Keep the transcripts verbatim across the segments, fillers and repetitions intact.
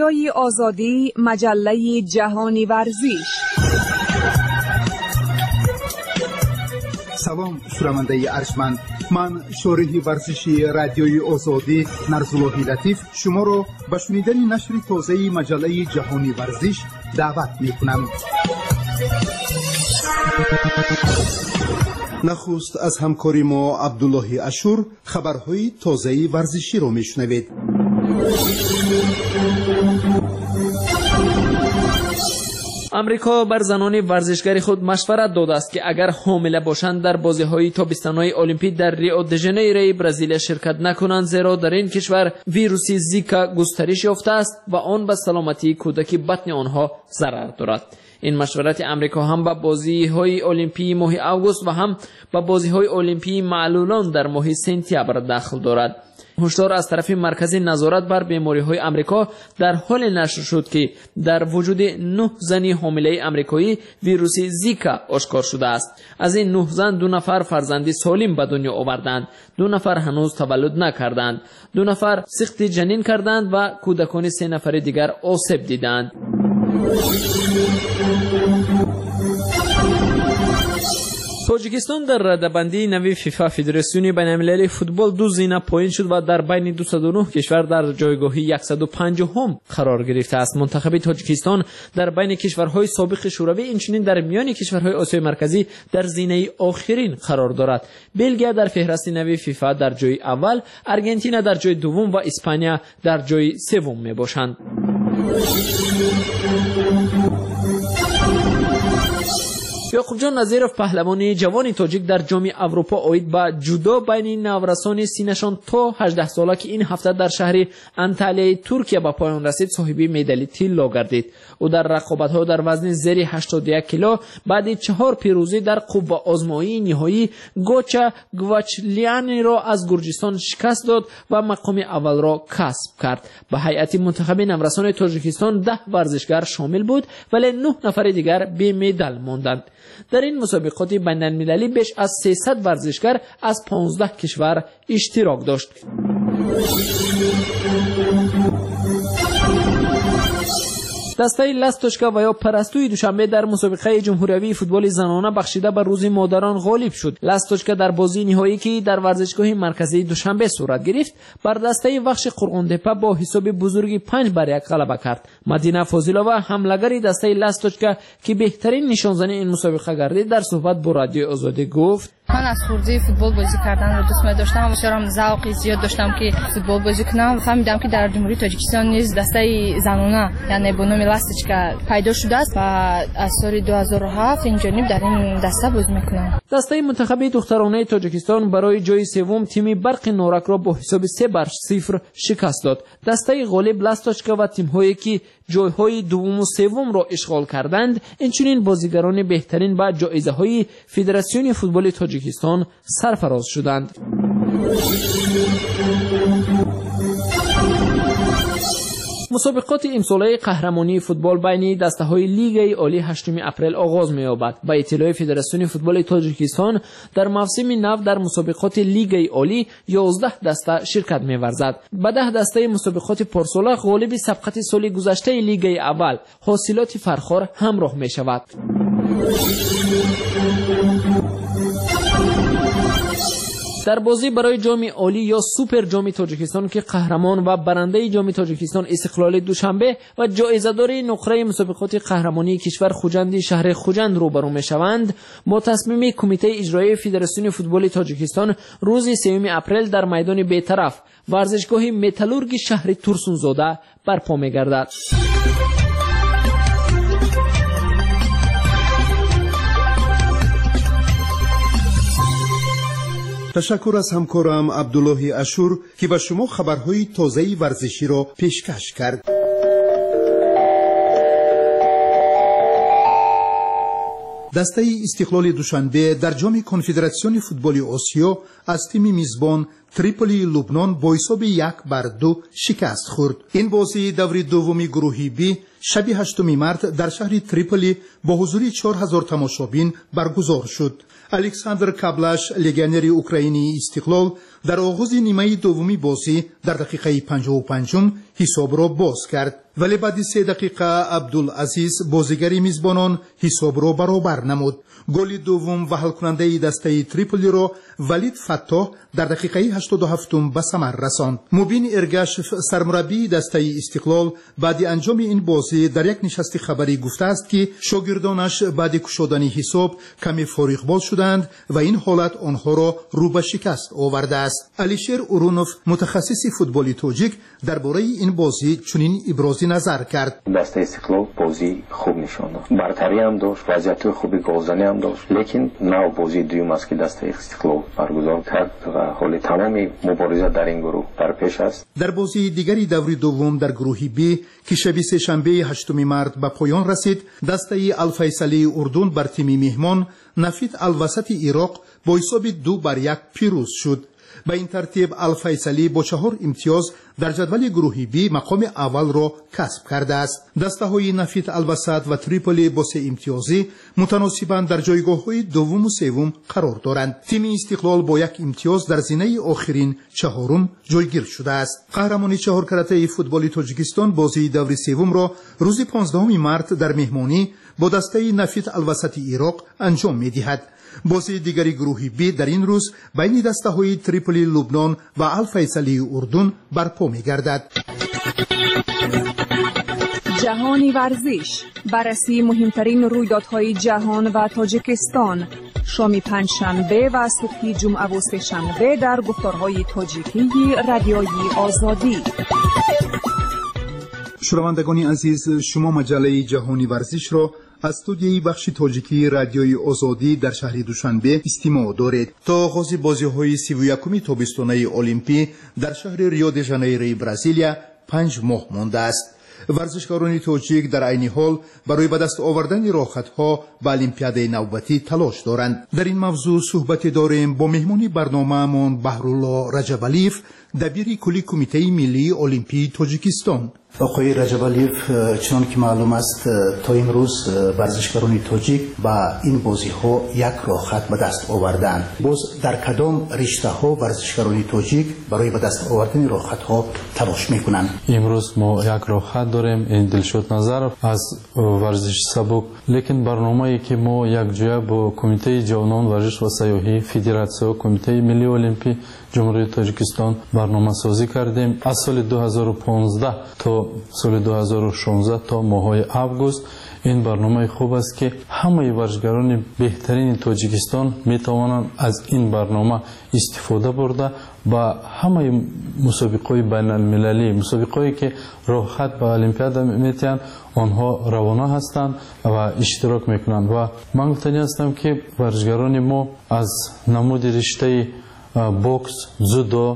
رادیوی آزادی، مجله جهانی ورزش. سلام شنونده ارجمند، من شارح ورزشی رادیوی آزادی نرزالله لطیف شما را به شنیدن نشر تازه مجله جهانی ورزش دعوت می‌کنم. نخست از همکاری ما عبدالله اشور خبرهای تازه ورزشی را میشنوید. امریکا بر زنان ورزشگری خود مشورت داده است که اگر حامله باشند در بازی‌های تابستانی المپیک در ریو د ژانیرو برزیل شرکت نکنند، زیرا در این کشور ویروس زیکا گسترش یافته است و آن به سلامتی کودک بطن آنها ضرر دارد. این مشورت امریکا هم به بازی‌های المپیک ماه آگوست و هم به بازی‌های المپیک معلولان در ماه سپتامبر دخل دارد. هشدار از طرف مرکز نظارت بر بیماری‌های امریکا در حال نشر شد که در وجود نه زن حامله امریکایی ویروس زیکا آشکار شده است. از این نه زن دو نفر فرزند سالم به دنیا آوردند، دو نفر هنوز تولد نکردند، دو نفر سقط جنین کردند و کودکان سه نفر دیگر آسیب دیدند. تاجیکستان در رده‌بندی نوی فیفا فدراسیون بین‌المللی فوتبال دو زینه پایین شد و در بین دویست و نه کشور در جایگاه صد و پنجم قرار گرفته است. منتخب تاجیکستان در بین کشورهای سابق شوروی اینچنین در میان کشورهای آسیای مرکزی در زینه آخرین قرار دارد. بلژیک در فهرست نوی فیفا در جای اول، آرژانتین در جای دوم و اسپانیا در جای سوم میباشند. یعقوب جان نظیرов پهلوانی جوان تاجیک در جام اروپا آید به جودو بین نورسان سینشان تا هجده ساله که این هفته در شهر انتالیای ترکیه به پایان رسید صاحب مدال طلا گردید. او در رقابت‌ها در وزن زیر هشتاد و یک کیلو بعد چهار پیروزی در قوه آزمایی نهایی گوچا گواچلیانی را از گرجستان شکست داد و مقام اول را کسب کرد. به هیئت منتخب نورسان تاجیکستان ده ورزشگر شامل بود ولی نه نفر دیگر بی مدال ماندند. در این مسابقات بین‌المللی بیش از سیصد ورزشگر از پانزده کشور اشتراک داشت. دسته لاستوچکا و یا پرستوی دوشنبه در مسابقه جمهوری فوتبال زنانه بخشیده به روز مادران غالب شد. لاستوچکا در بازی نهایی که در ورزشگاه مرکزی دوشنبه صورت گرفت بر دسته وخش قرغن‌تپه با حساب بزرگی پنج بر یک غلبه کرد. مدینه فاضلова حمله‌گر دسته لاستوچکا که بهترین نشانزن این مسابقه گردید در صحبت با رادیو آزادی گفت: من از خردی فوتبال بازی کردن رو دوست می داشتم و شرم ذوق زیاد داشتم که فوتبال بازی کنم. فهمیدم که در جمهوری تاجیکستان نیز دسته زنانه یعنی به نام لاستوچکا پیدا شده است و از سال دو هزار و هفت این جانب در این دسته بازی میکنم. دسته منتخب دخترانه تاجیکستان برای جای سوم تیم برق نورک را با حساب سه بر صفر شکست داد. دسته غالب لاستوچکا و تیم‌هایی که جایهای دوم و سوم را اشغال کردند اینچنین بازیگران بهترین با جایزه‌های فدراسیون فوتبال تاجیکستان سرفراز شدند. مسابقات امساله قهرمانی فوتبال بین دسته‌های لیگ عالی هشتم اپریل آغاز می‌یابد. با اطلاع فدراسیون فوتبال تاجیکستان در موسم نو در مسابقات لیگ عالی یازده دسته شرکت می‌ورزد. با ده دسته مسابقات پارساله غالب سبقت سال گذشته لیگ اول حاصلات فرخار همراه می‌شود. در بازی برای جام عالی یا سوپر جام تاجیکستان که قهرمان و برنده جام تاجیکستان استقلال دوشنبه و جایزه‌دار نقره مسابقات قهرمانی کشور خوجند شهر خوجند روبرو می‌شوند، با تصمیم کمیته اجرایی فدراسیون فوتبال تاجیکستان روز سوم اپریل در میدان بی‌طرف ورزشگاه متالورگ شهر تورسونزاده برپا می‌گردد. تشکر از همکارم عبدالله اشور که به شما خبرهای تازه ورزشی را پیشکش کرد. دسته استقلال دوشنبه در جام کنفدراسیون فوتبال آسیا از تیم میزبان تریپولی لبنان با حساب یک بر دو شکست خورد. این بازی دور دومی گروهی بی شب هشتم مارت در شهر تریپولی با حضور چهار هزار تماشابین برگزار شد. الکساندر کابلاش لگنری اوکراینی استقلال در آغاز نیمه دومی بازی در دقیقه پنجاه و پنج حساب را باز کرد، ولی بعد سه دقیقه عبدالعزیز بازیگر میزبانان حساب را برابر نمود. گل دوم و حل کننده دسته تریپولی را ولید فتاح در دقیقه هشتاد و هفت به ثمر رساند. مبین ارگاشف سرمربی دسته استقلال بعد انجام این بازی در یک نشست خبری گفته است که شاگردانش بعد کشودن حساب کمی فارغ بال شدند و این حالت آنها را رو به شکست آورده است. علیشیر اورونوف متخصص فوتبال تاجیک درباره این بازی چنین ابراز نظر کرد. دسته استقلال بازی خوب نشان داد، برتری هم داشت، وضعیت خوبی گلزنی هم داشت، لیکن نو بازی دوم است که دسته استقلال برگزار کرد و حال تمامی مبارزه در این گروه در پیش است. در بازی دیگری دور دوم در گروه بی که شب سه شنبه هشتم مارت به پایان رسید، دسته الفیصلی اردن بر تیم مهمان نفید الوسط عراق با حساب دو بر یک پیروز شد. به این ترتیب الفیصلی با چهار امتیاز در جدول گروه بی مقام اول را کسب کرده است. دسته های نفید الوسط و تریپولی با سه امتیازی متناسباً در جایگاه های دوم و سوم قرار دارند. تیم استقلال با یک امتیاز در زینه آخرین چهارم جایگیر شده است. قهرمانی چهار کرته فوتبال تاجیکستان بازی دور سوم را روز پانزدهم مارت در مهمانی با دسته نفید الوسط عراق انجام می‌دهد. بازی دیگری گروه بی در این روز بین دسته های تریپولی لبنان و الفیصلی اردن برپا می گردد. جهانی ورزش، بررسی مهمترین رویدادهای جهان و تاجیکستان، شام پنجشنبه و صبح جمعه و سه‌شنبه در گفتارهای تاجیکی رادیوی آزادی. شنوندگان عزیز، شما مجله جهانی ورزش را از استودیوی بخش تاجیکی رادیوی آزادی در شهر دوشنبه استماع دارید. تا آغاز بازی‌های سی و یکم تابستانه المپی در شهر ریو د ژانیرو برزیلیا پنج ماه مانده است. ورزشکاران تاجیک در عین حال برای به دست آوردن راحت‌ها به المپیاد نوبتی تلاش دارند. در این موضوع صحبت داریم با مهمانی برنامه‌مان بهرالله رجب‌علیف، دبیر کلی کمیته ملی المپی تاجیکستان. آقای رجب‌علیف، چون که معلوم است تا امروز ورزشکاران تاجیک با این بازی ها یک راحت به دست آوردند. باز در کدام رشته ها ورزشکاران تاجیک برای به دست آوردن راحت ها تلاش میکنند؟ امروز ما یک راحت داریم، این دلشاد نظر از ورزش سبک، لیکن برنامه‌ای که ما یک جای با کمیته جوانان ورزش و سیاحی فدراسیون کمیته ملی المپی جمهوری تاجیکستان برنامه سازی کردیم. از سال دو هزار و پانزده تا سال دو هزار و شانزده تا ماهای آگوست این برنامه خوب است که همه ورزشکاران بهترین تاجیکستان می توانند از این برنامه استفاده برده با همه مسابقات بین المللی، مسابقاتی که راحت به المپیاد میتونن آنها روانه هستند و اشتراک میکنند. و من گفتنی هستم که ورزشکاران ما از نمود رشته بوکس، جودو،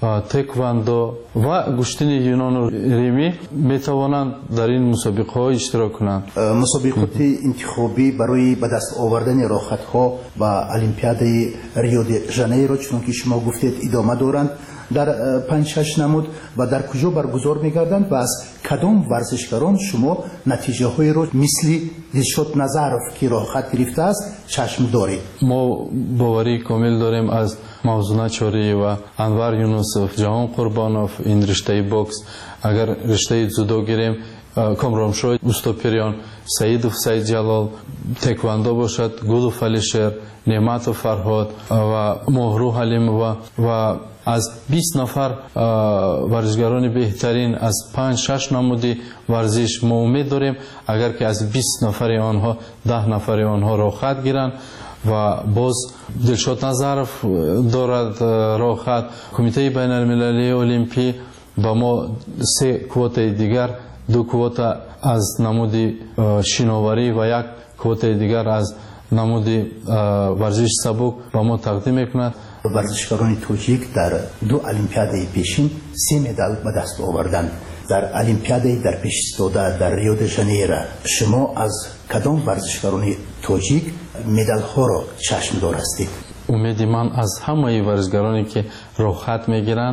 تکواندو و گشتن یونان و ریمی می توانند در این مسابقه ها اشتراک کنند. مسابقات انتخابی برای به دست آوردن راحت ها و المپیاد ریو د ژانیرو چون که شما گفتید ادامه دارند در پنج شش نمود و در کجا برگزار می‌گردند و از کدام ورزشکاران شما نتیجه های رو مثل دلشاد نظرف که راحت گرفته است چشم دارید؟ ما باوری کامل داریم از موزونه چاری و انور یونوسف، جهان قربانوف این رشته بوکس. اگر رشته جودو گیریم کامرامشوی استوپریان، سعیدوف سعید جلال، تکواندو باشد گلوف علیشیر، نعمت فرهاد و مهرو حلیم و و از بیست نفر ورزشکاران بهترین از پنج شش نمودی ورزش ما امید داریم اگر که از بیست نفر آنها ده نفر آنها راحت گیرند و باز دلشاد نظرف دارد راحت. کمیته بین المللی المپی با ما سه کوتا دیگر، دو کوتا از نمودی شیناوری و یک کوتا دیگر از نمودی ورزش سبک با ما تقدیم میکند. ورزشکاران تاجیک در دو المپیاد پیشین سه مدال به دست آوردند. در المپیاد در پیش ایستاده در ریو د ژانیرو شما از کدام ورزشکاران تاجیک مدال ها را چشم دار هستید؟ امید من از همه ورزشکارانی که راحت میگیرند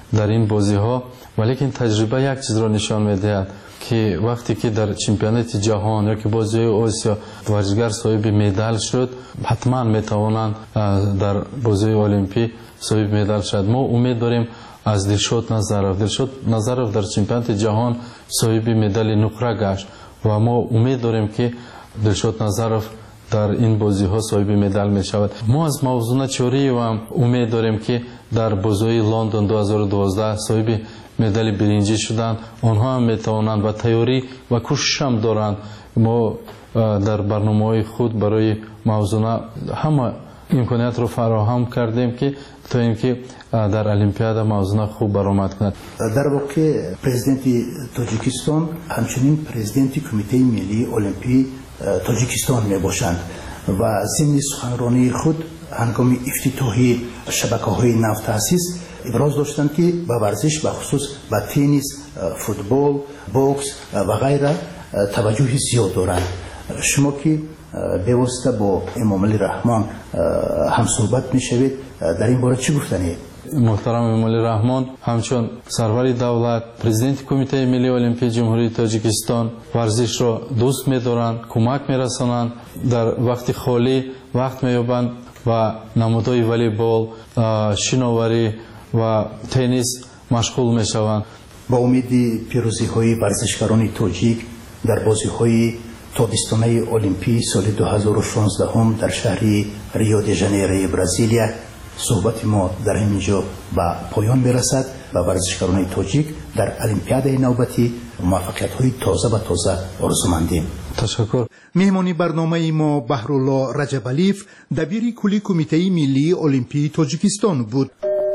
در این بازی ها. ولیکن تجربه یک چیز را نشان میدهد که وقتی که در چمپیونات جهان یا که بازی آسیا ورزشگر صاحب مدال شد، حتما میتوانند در بازی المپیک صاحب مدال شد. ما امید داریم از دلشاد نظرов. دلشاد نظرов در چمپیونات جهان صاحب مدال نقره گشت و ما امید داریم که دلشاد نظرов در این بازی ها صاحب مدال می شود. ما از موضوع چوری و امید داریم که در بازی لندن دو هزار و دوازده صاحب مدال برنجی شدند. آنها هم می توانند و تیاری و کوشش هم دارند. ما در برنامه خود برای موضوع همه امکانات رو فراهم کردیم که تا اینکه در المپیاد موضوع خوب برآمد کند. در واقع پرزیدنت تاجیکستان همچنین پرزیدنت کمیته ملی المپیک تاجیکستان می باشند و ضمن سخنرانی خود هنگام افتتاحی شبکه‌های نو تأسیس ابراز داشتند که به ورزش به خصوص به تنیس، فوتبال، بوکس و غیره توجه زیاد دارند. شما که بواسطه با امام علی رحمان هم صحبت میشوید، در این باره چی گفتنی؟ محترم امام علی رحمان همچون سرور دولت، پرزیدنت کمیته ملی المپیک جمهوری تاجیکستان ورزش را دوست می‌دارند، کمک می‌رسانند، در وقت خالی وقت می‌یابند و نمودهای والیبال، شناوری و تنیس مشغول می‌شوند. با امید پیروزی‌های ورزشکاران تاجیک در بازی‌های تابستانه المپیک سال دو هزار و شانزده در شهر ریو دی ژانیرو برزیلیا صحبت ما در اینجا به پایان برسد و ورزشکاران تاجیک در المپیاد نوبتی موفقیت‌های تازه و تازه آرزومندیم. تشکر. مهمانی برنامه ما بهرالله رجبالیف، دبیر کلی کمیته ملی المپیک تاجیکستان بود.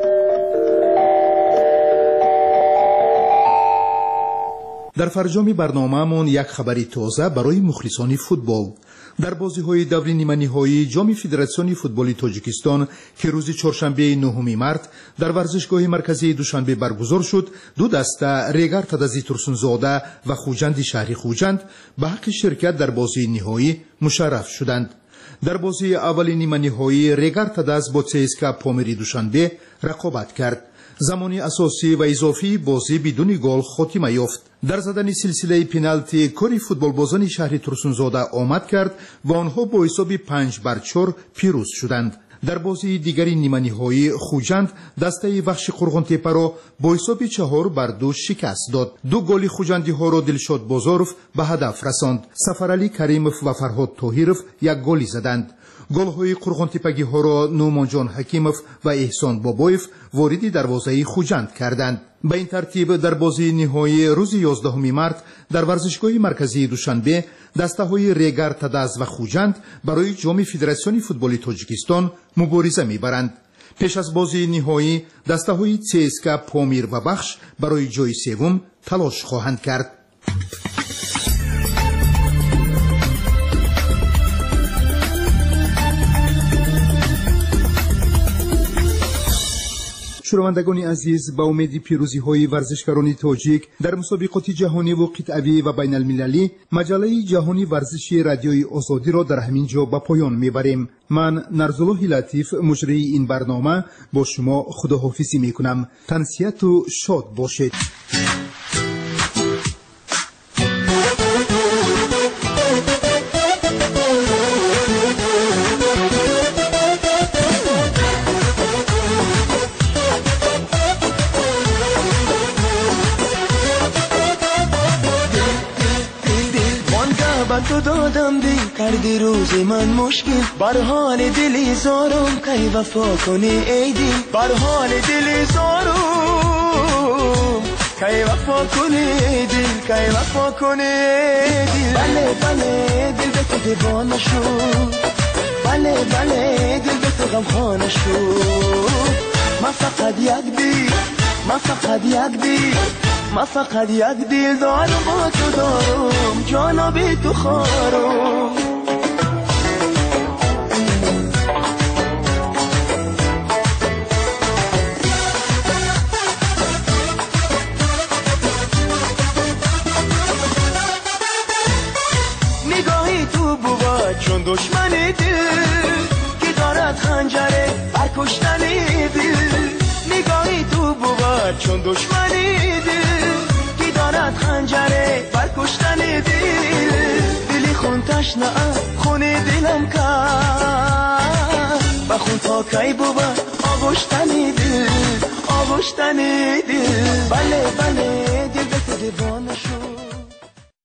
در فرجام برنامه‌مون یک خبری تازه برای مخلصان فوتبال. در بازی‌های دور نیمه‌نهایی جام فدراسیون فوتبال تاجیکستان که روز چهارشنبه نهم مارس در ورزشگاه مرکزی دوشنبه برگزار شد، دو دسته ریگر تدازی ترسونزاده و خوجند شهری خوجند به حق شرکت در بازی نهایی مشرف شدند. در بازی اول نیمه‌نهایی ریگر تداز با سیسکا پامیری دوشنبه رقابت کرد. زمانی اساسی و اضافی بازی بدون گل خاتمه یافت. در زدن سلسله پنالتی کاری فوتبال بازان شهر ترسونزاده آمد کرد و آنها با حساب پنج بر چهار پیروز شدند. در بازی دیگری نیمه‌نهایی خوجند دسته وحش قرغنتپه را با حساب چهار بر دو شکست داد. دو گل خوجندی ها را دلشاد بازاروف به هدف رساند. سفرعلی کریموف و فرهاد طاهیروف یک گلی زدند. گل‌های قرغنتپگی ها را نومانجان حکیموف و احسان بابایف وارد دروازه خوجند کردند. به این ترتیب در بازی نهایی روز یازدهم مارس در ورزشگاه مرکزی دوشنبه دسته‌های ریگر تداز و خوجند برای جام فدراسیون فوتبال تاجیکستان مبارزه می‌برند. پیش از بازی نهایی دسته‌های سیسکا پامیر و بخش برای جای سوم تلاش خواهند کرد. شنوندگان عزیز، با امید پیروزی های ورزشکاران تاجیک در مسابقات جهانی و قطعی و بین المللی، مجله جهانی ورزشی رادیوی آزادی را در همین جا به پایان میبریم. من نرزالله لطیف مجری این برنامه با شما خداحافظی میکنم. تنسیت و شاد باشید. تو دادم دی کردی روز من مشکل، بر حال دلی زارم کی وفا کنی ای دل، بر حال دلی زارم کی وفا کنی ای دل، کی وفا کنی ای دل. بله بله دل به تو دیوانه شد، بله بله دل به تو غمخانه شد. من فقط یک دل، من فقط یک دل، من فقط یک دل دارم با تو دارم، جانا بی تو خارم. نگاهی تو بود چون دشمن دل که دارد خنجره بر کشتن دل. نگاهی تو بود بود چون دشمنی دل کی دارد خنجره بر کشتن دل دلی خون تشنه خون دلم کرد با خون تا کی بود آغشتن دل آغشتن دل بله بله دل به تو دیوانه شد